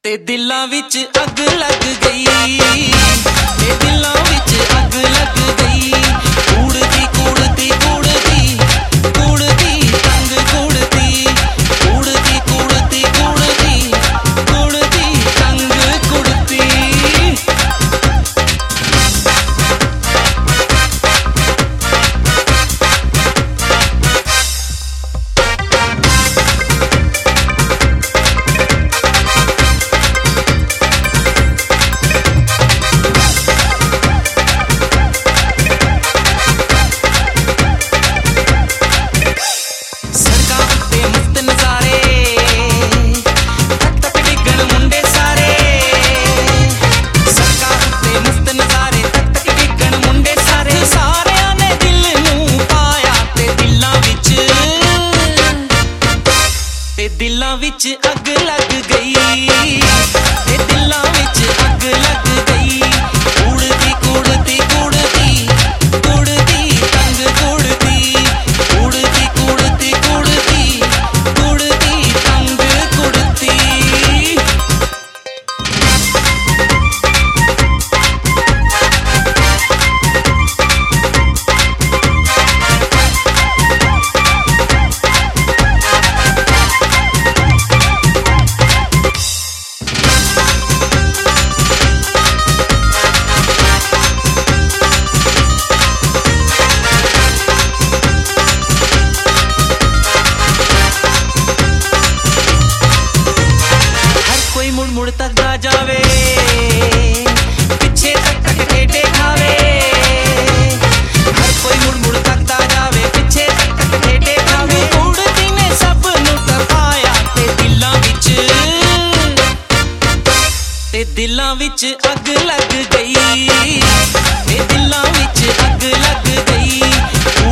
ते दिलां विच अग लग गई, ते दिलां विच अग लग गई। कूड़दी कूड़दी कूड़दी कूड़दी तंग कूड़दी, कूड़दी कूड़दी कूड़दी कूड़दी तंग कूड़दी। दिलां विच अग लग गई, ते दिलां विच अग लग गई। कूड़दी कूड़दी कूड़दी कूड़दी तंग कूड़दी, कूड़दी कूड़दी कूड़दी कूड़दी तंग कूड़दी। मुड़ तकदा जावे, पिछे तक तक टेढ़े खावे। हर कोई मुड़ मुड़ तकदा जावे, पिछे तक तक टेढ़े खावे। कूड़दी ने सब नूं तपाया, ते दिलां विच अग लग गई, ते दिलां विच अग लग गई।